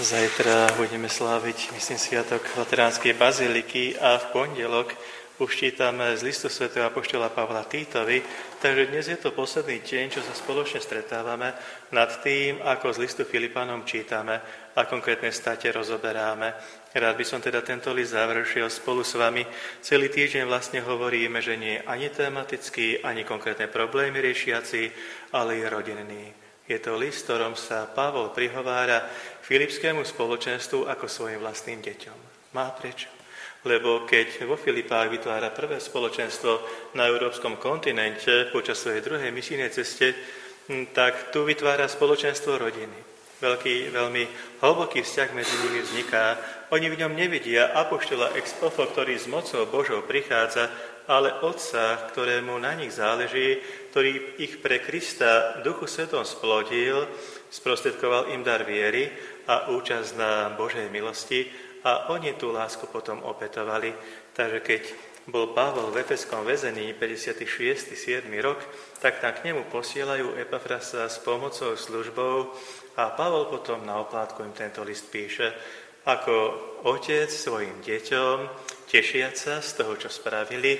Zajtra budeme sláviť, myslím, sviatok Lateránskej baziliky a v pondelok už čítame z listu svätého apoštola Pavla Týtovi, takže dnes je to posledný deň, čo sa spoločne stretávame nad tým, ako z listu Filipánom čítame a konkrétne state rozoberáme. Rád by som teda tento list završil spolu s vami. Celý týždeň vlastne hovoríme, že nie je ani tematický, ani konkrétne problémy riešiaci, ale je rodinný. Je to list, v ktorom sa Pavol prihovára filipskému spoločenstvu ako svojim vlastným deťom. Má prečo? Lebo keď vo Filipách vytvára prvé spoločenstvo na európskom kontinente počas svojej druhej misijnej ceste, tak tu vytvára spoločenstvo rodiny. Veľmi hlboký vzťah medzi nimi vzniká. Oni v ňom nevidia apoštola ex ofo, ktorý s mocou Božou prichádza, ale Otca, ktorému na nich záleží, ktorý ich pre Krista Duchu Svetom splodil, sprostredkoval im dar viery a účasť na Božej milosti a oni tú lásku potom opätovali. Takže keď bol Pavol v Efeskom väzení 56. 7. rok, tak tam k nemu posielajú Epafrasa s pomocou službou a Pavol potom na oplátku im tento list píše ako otec svojim deťom, tešiac sa z toho, čo spravili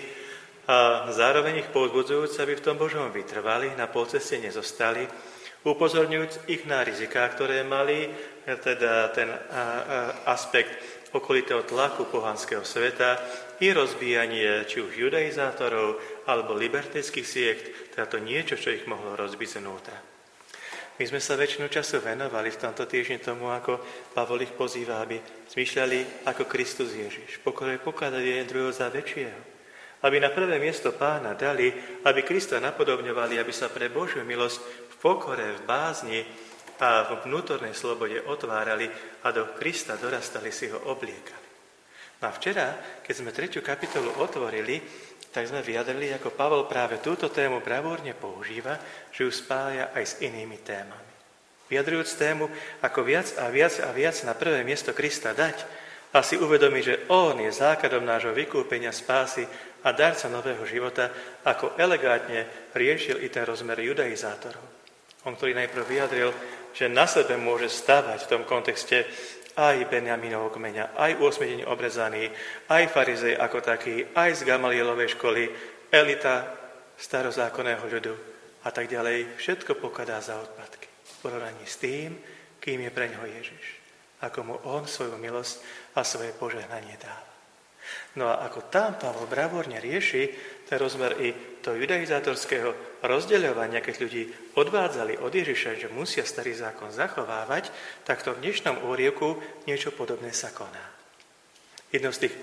a zároveň ich povzbudzujúc, aby v tom Božom vytrvali, na polceste nezostali, upozorňujúc ich na riziká, ktoré mali, teda ten aspekt okolitého tlaku pohanského sveta i rozbíjanie či už judaizátorov alebo libertických siekt, teda to niečo, čo ich mohlo rozbiť znútra. My sme sa väčšinu času venovali v tomto týždni tomu, ako Pavol ich pozýva, aby zmýšľali ako Kristus Ježiš, pokladať jeden druhého za väčšieho. Aby na prvé miesto Pána dali, aby Krista napodobňovali, aby sa pre Božiu milosť v pokore, v bázni a v vnútornej slobode otvárali a do Krista dorastali, si ho obliekali. No a včera, keď sme 3. kapitolu otvorili, tak sme vyjadrili, ako Pavol práve túto tému bravúrne používa, že ju spája aj s inými témami. Vyjadrujúc tému, ako viac a viac a viac na prvé miesto Krista dať a si uvedomí, že on je základom nášho vykúpenia, spásy a darca nového života, ako elegantne riešil i ten rozmer judaizátorov. On, ktorý najprv vyjadril, že na sebe môže stavať v tom kontexte aj Benjaminovho kmeňa, aj uosmiedenie obrezaný, aj farizej ako taký, aj z Gamalielovej školy, elita starozákonného ľudu a tak ďalej. Všetko pokladá za odpadky v porovnaní s tým, kým je pre ňoho Ježiš. Ako mu on svoju milosť a svoje požehnanie dáva. No a ako tam Pavol bravúrne rieši ten rozmer i toho judaizátorského rozdeľovania, keď ľudí odvádzali od Ježiša, že musia starý zákon zachovávať, tak to v dnešnom úrievku niečo podobné sa koná. Jednou z tých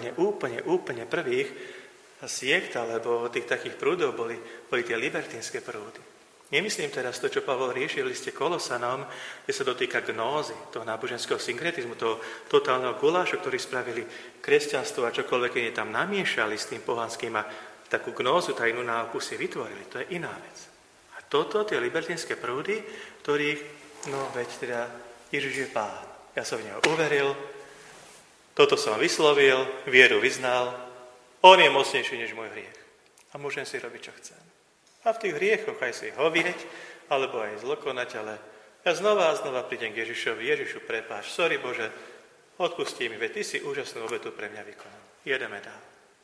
úplne prvých siekt, alebo tých takých prúdov boli tie libertínske prúdy. Nemyslím teraz to, čo Pavol rieši v liste Kolosanom, kde sa dotýka gnózy, toho náboženského synkretizmu, toho totálneho gulášu, ktorý spravili kresťanstvo a čokoľvek, keď tam namiešali s tým pohanským a takú gnózu, tajnú náuku si vytvorili. To je iná vec. A toto, tie libertínske prúdy, ktorých, veď teda Ježiš je Pán. Ja som v neho uveril, toto som vyslovil, vieru vyznal, on je mocnejší než môj hriech. A môžem si robiť, čo chcem. A v tých hriechoch aj si hovieť, alebo aj zlokonať, ale ja znova prídem k Ježišovi. Ježišu, prepáč, sorry Bože, odpustí mi, veď ty si úžasnú obetu pre mňa vykonal. Jedeme dál.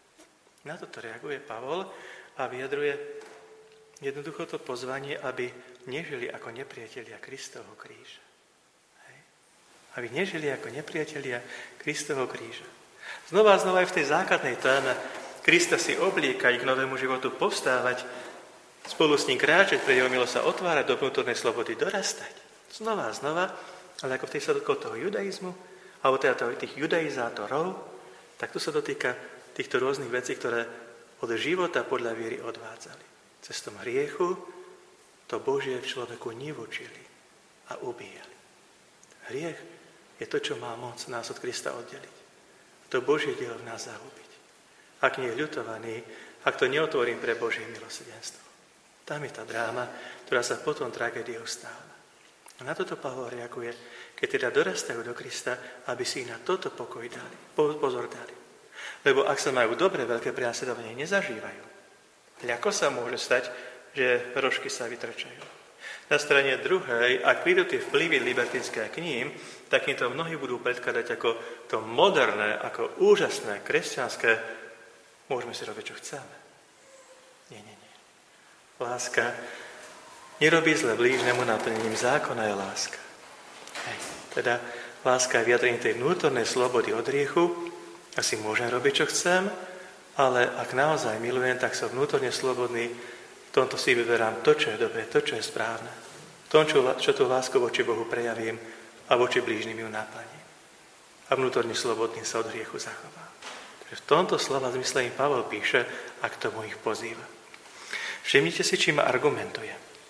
Na toto reaguje Pavol a vyjadruje jednoducho to pozvanie, aby nežili ako nepriatelia Kristovho kríža. Hej? Aby nežili ako nepriatelia Kristovho kríža. Znova aj v tej základnej téme Krista si obliekať k novému životu, povstávať, spolu s ním kráčať, pre jeho milosť sa otvárať, do vnútornej slobody dorastať. Znova, ale ako v tej sa dotkol toho judaizmu, alebo teda tých judaizátorov, tak tu sa dotýka týchto rôznych vecí, ktoré od života podľa viery odvádzali. Cestom hriechu to Božie v človeku nivočili a ubíjali. Hriech je to, čo má moc nás od Krista oddeliť. To Božie dielo v nás zahubiť. Ak nie je ľutovaný, ak to neotvorím pre Božie milosrdenstvo. Tam je tá dráma, ktorá sa potom tragédiou stáva. A na toto Pavol reaguje, keď teda dorastajú do Krista, aby si na toto pozor dali. Lebo ak sa majú dobre, veľké prenasledovanie nezažívajú, ľahko sa môže stať, že rožky sa vytrčajú. Na strane druhej, ak prídu tie vplyvy libertínske k ním, tak im to mnohí budú predkladať ako to moderné, ako úžasné, kresťanské. Môžeme si robiť, čo chceme. Nie. Láska nerobí zle blížnemu, naplnením zákona je láska. Hej. Teda láska je vyjadrenie tej vnútornej slobody od hriechu. Asi môžem robiť, čo chcem, ale ak naozaj milujem, tak som vnútorne slobodný. V tomto si vyberám to, čo je dobré, to, čo je správne. To, čo tú lásku voči Bohu prejavím a voči blížnym ju naplním. A vnútorne slobodný sa od hriechu zachová. Takže v tomto slova zmysle im Pavol píše a k tomu ich pozýva. Všimnite si, čím argumentuje.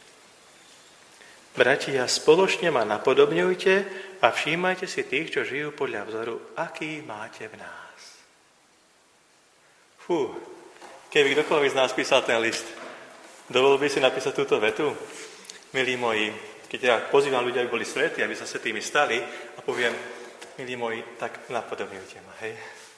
Bratia, spoločne ma napodobňujte a všímajte si tých, čo žijú podľa vzoru, aký máte v nás. Keby kdokoľvek z nás písal ten list, dovolil by si napísať túto vetu? Milí moji, keď ja pozývam ľudia, aby boli svätí, aby sa svätými stali a poviem, milí moji, tak napodobňujte ma, hej.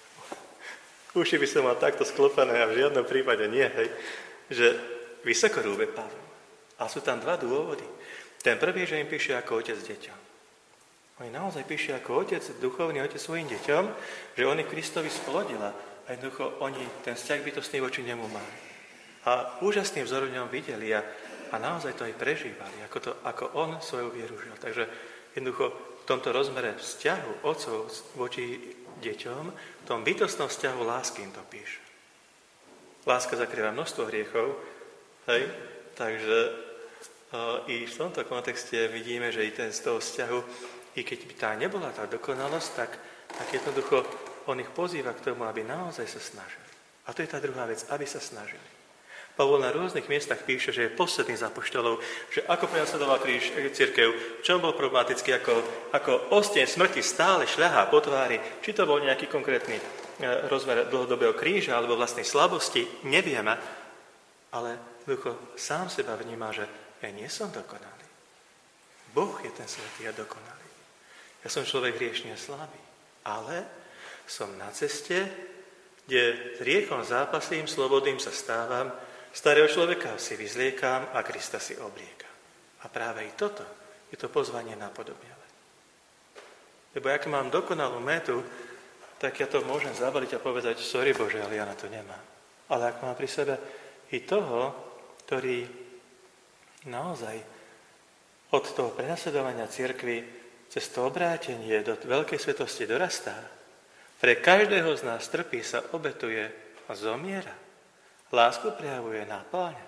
Uši by som mal takto sklopené a v žiadnom prípade nie, hej, že vysoko rúbe Pavel. A sú tam dva dôvody. Ten prvý, že im píše ako otec deťom. Oni naozaj píše ako otec, duchovný otec svojim deťom, že oni Kristovi splodila a jednoducho oni ten vzťah bytostný voči nemu mali. A úžasný vzor v ňom videli a naozaj to aj prežívali, ako on svoju vieru žil. Takže jednoducho v tomto rozmere vzťahu otcov voči deťom, v tom bytostnom vzťahu lásky im to píše. Láska zakrýva množstvo hriechov, hej? Takže i v tomto kontexte vidíme, že i ten z toho vzťahu, i keď by tá nebola tá dokonalosť, tak jednoducho on ich pozýva k tomu, aby naozaj sa snažili. A to je tá druhá vec, aby sa snažili. Pavol na rôznych miestach píše, že je posledný z apoštolov, že ako prenasledoval kríž cirkev, čo bol problematický, ako osteň smrti stále šľahá po tvári, či to bol nejaký konkrétny rozmer dlhodobého kríža alebo vlastnej slabosti, nevieme, ale jednoducho sám seba vníma, že ja nie som dokonalý. Boh je ten svätý a dokonalý. Ja som človek hriešný a slabý, ale som na ceste, kde s hriechom zápasím, slobodným sa stávam, starého človeka si vyzliekam a Krista si obliekam. A práve i toto je to pozvanie napodobňovať. Lebo ak mám dokonalú metu, tak ja to môžem zabaliť a povedať, sorry Bože, ale ja na to nemám. Ale ak mám pri sebe i toho, ktorý naozaj od toho prenasledovania cirkvi cez to obrátenie do veľkej svetosti dorastá, pre každého z nás trpí, sa obetuje a zomiera. Lásku prejavuje náplň.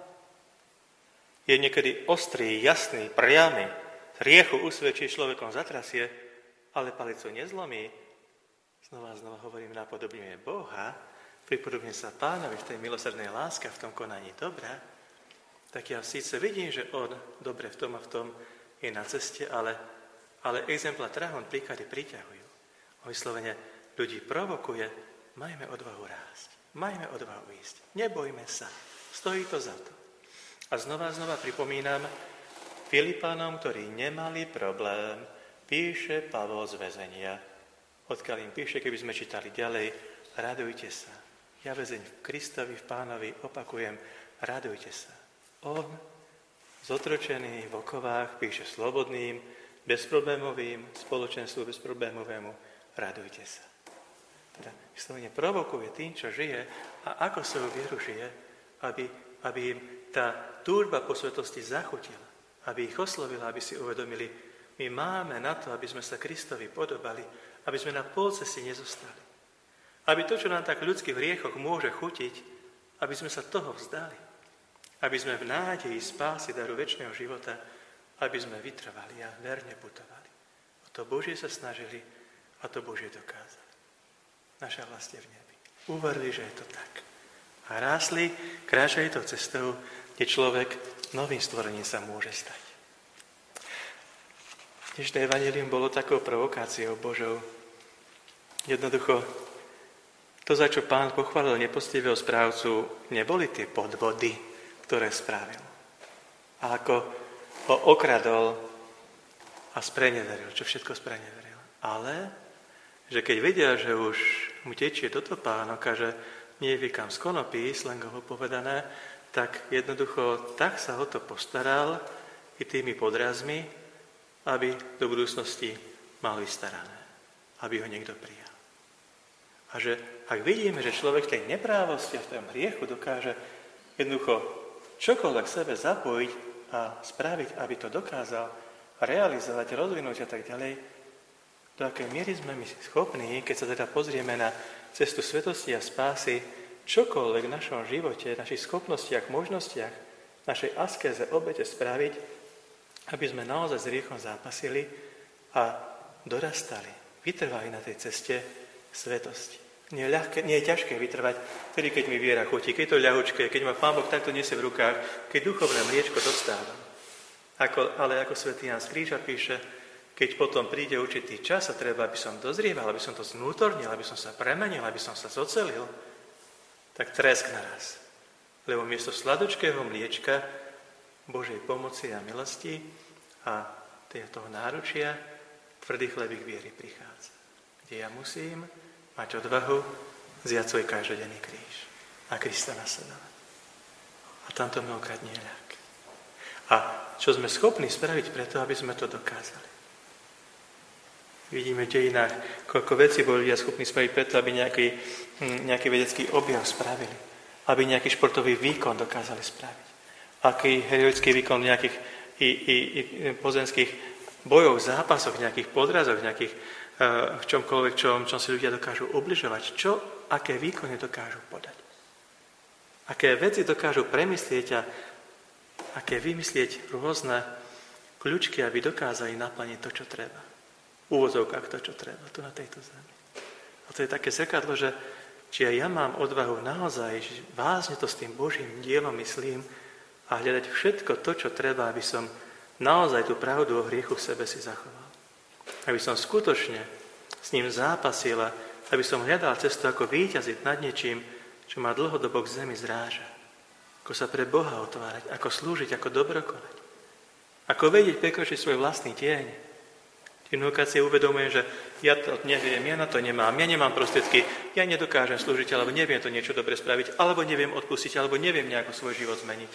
Je niekedy ostrý, jasný, priamy, hriechu usvedčí, človekom zatrasie, ale palicu nezlomí. Znova hovorím, napodobňuje Boha, pripodobne sa Pánovi v tej milosrdnej láske, v tom konaní dobra, tak ja síce vidím, že on dobre v tom je na ceste, ale exemplár trahon príklady priťahujú. O vyslovene ľudí provokuje, majme odvahu rásť, majme odvahu ísť, nebojme sa, stojí to za to. A znova pripomínam Filipánom, ktorí nemali problém, píše Pavol z väzenia. Odkiaľ im píše, keby sme čítali ďalej, radujte sa. Ja väzeň v Kristovi, v Pánovi, opakujem, radujte sa. On, zotročený v okovách, píše slobodným, bezproblémovým, spoločenstvu bezproblémovému, radujte sa. Teda vyslovene provokuje tým, čo žije a ako svoju vieru žije, aby im tá túžba po svetosti zachutila, aby ich oslovila, aby si uvedomili, my máme na to, aby sme sa Kristovi podobali, aby sme na polceste nezostali. Aby to, čo nám tak v ľudských hriechoch môže chutiť, aby sme sa toho vzdali. Aby sme v nádeji spásy daru večného života, aby sme vytrvali a verne putovali. O to Božie sa snažili a to Božie dokázali. Naša vlast je v nebi. Uverili, že je to tak. A rásli, kráčali to cestou, kde človek novým stvorením sa môže stať. Dnešné evanjelium bolo takou provokáciou Božou. Jednoducho, to, za čo Pán pochválil nepoctivého správcu, neboli tie podvody, ktoré spravil. A ako ho okradol a spreneveril, čo všetko spreneveril. Ale, že keď videl, že už mu tečie toto pánoka, že nie vie kam z konopí, slangovo povedané, tak jednoducho tak sa o to postaral, i tými podrazmi, aby do budúcnosti mal vystarané, aby ho niekto prijal. A že ak vidíme, že človek v tej neprávosti a v tom hriechu dokáže jednoducho čokoľvek sebe zapojiť a spraviť, aby to dokázal realizovať, rozvinúť a tak ďalej, do akej miery sme my schopní, keď sa teda pozrieme na cestu svetosti a spásy, čokoľvek v našom živote, našich schopnostiach, možnostiach, našej askéze, obete spraviť, aby sme naozaj s hriechom zápasili a dorastali, vytrvali na tej ceste svetosti. Nie je ťažké vytrvať, vtedy, keď mi viera chutí, keď to ľahučké, keď ma Pán Boh takto nesie v rukách, keď duchovné mliečko dostávam. Ale ako svätý Ján z Kríža píše, keď potom príde určitý čas a treba, aby som dozrieval, aby som to znútornil, aby som sa premenil, aby som sa zocelil, tak tresk naraz. Lebo miesto sladočkého mliečka Božej pomoci a milosti a toho náručia tvrdý chlebík viery prichádza. Kde ja musím mať odvahu vziať svoj každodenný kríž a Krista nasledovať. A tamto mnohokrát nie je ľahké. A čo sme schopní spraviť preto, aby sme to dokázali? Vidíme v dejinách, koľko vecí boli ľudia schopní spraviť preto, aby nejaký vedecký objav spravili. Aby nejaký športový výkon dokázali spraviť. Aký heroický výkon v nejakých pozemských bojoch, zápasoch, nejakých podrazoch, nejakých v čomkoľvek, čom si ľudia dokážu ubližovať. Aké výkony dokážu podať. Aké veci dokážu premyslieť a aké vymyslieť rôzne kľúčky, aby dokázali naplniť to, čo treba. V úvodzovkách to, čo treba, tu na tejto zemi. A to je také zrkadlo, že či aj ja mám odvahu naozaj vážne to s tým Božím dielom myslím a hľadať všetko to, čo treba, aby som naozaj tú pravdu o hriechu v sebe si zachoval. Aby som skutočne s ním zápasil a aby som hľadal cestu, ako víťaziť nad niečím, čo ma dlhodobo k zemi zráža. Ako sa pre Boha otvárať, ako slúžiť, ako dobrokonať. Ako vedieť prekročiť svoj vlastný tieň. Mnohokrát si uvedomujem, že ja to neviem, ja na to nemám, ja nemám prostriedky, ja nedokážem slúžiť, alebo neviem to niečo dobre spraviť, alebo neviem odpustiť, alebo neviem nejako svoj život zmeniť.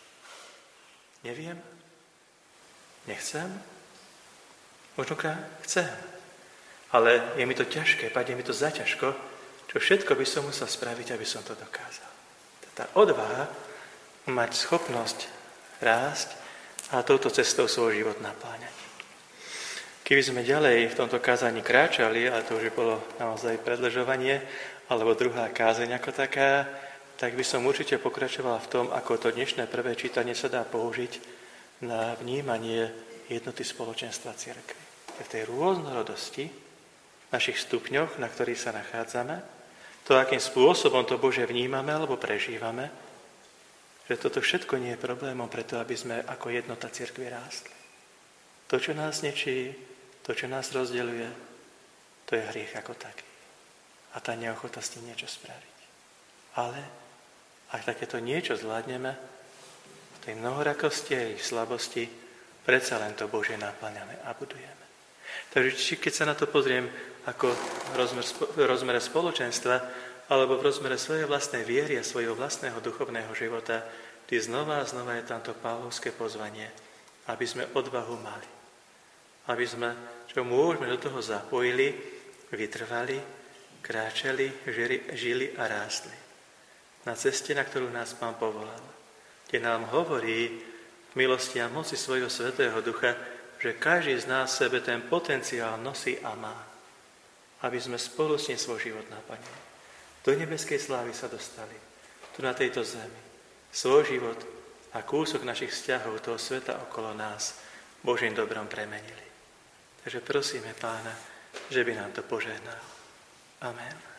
Neviem? Nechcem? Možnokrát chcem. Ale je mi to ťažké, padne mi to zaťažko, čo všetko by som musel spraviť, aby som to dokázal. Tá odvaha mať schopnosť rásť a touto cestou svoj život napláňať. Keby sme ďalej v tomto kázaní kráčali, ale to už bolo naozaj predležovanie, alebo druhá kázeň ako taká, tak by som určite pokračoval v tom, ako to dnešné prvé čítanie sa dá použiť na vnímanie jednoty spoločenstva cirkvi. V tej rôznorodosti, v našich stupňoch, na ktorých sa nachádzame, to, akým spôsobom to Bože vnímame alebo prežívame, že toto všetko nie je problémom preto, aby sme ako jednota cirkvi rástli. To, čo nás nečí, to, čo nás rozdeľuje, to je hriech ako taký. A tá neochota s tým niečo spraviť. Ale ak takéto niečo zvládneme, v tej mnohorakosti a ich slabosti, predsa len to Božie naplňame a budujeme. Takže keď sa na to pozriem ako v rozmere spoločenstva, alebo v rozmere svojej vlastnej viery a svojho vlastného duchovného života, vždy znova a znova je tamto Pavlovské pozvanie, aby sme odvahu mali. Aby sme, čo môžeme, do toho zapojili, vytrvali, kráčali, žili a rástli. Na ceste, na ktorú nás Pán povolal. Kde nám hovorí v milosti a moci svojho Svätého Ducha, že každý z nás v sebe ten potenciál nosí a má. Aby sme spolu s ním svoj život naplnili. Do nebeskej slávy sa dostali. Tu na tejto zemi. Svoj život a kúsok našich vzťahov toho sveta okolo nás Božím dobrom premenili. Takže prosíme Pána, že by nám to požehnal. Amen.